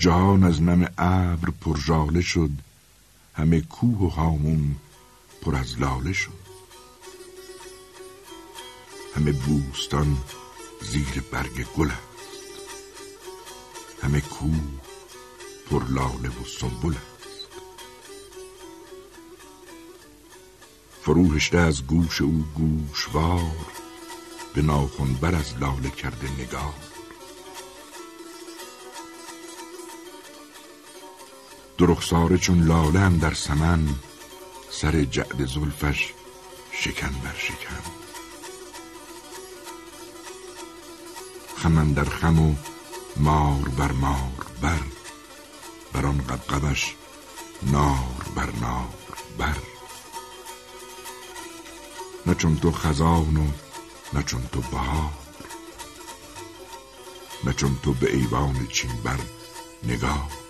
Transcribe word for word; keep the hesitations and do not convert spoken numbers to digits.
جهان از نم ابر پرژاله شد، همه کوه و هامون پر از لاله شد. همه بوستان زیر برگ گل است، همه کوه پر لاله و سنبل است. فروهشته از گوش او گوشوار، به ناخن بر از لاله کرده نگار. دو رخساره چون لاله اندر سمن، سر جعد زلفش شکن بر شکن. خم اندر خم و مار بر مار بر، بر آن غبغبش نار بر نار بر. نه چون تو خزان و نه چون تو بهار، نه چون تو به ایوان چین بر نگار.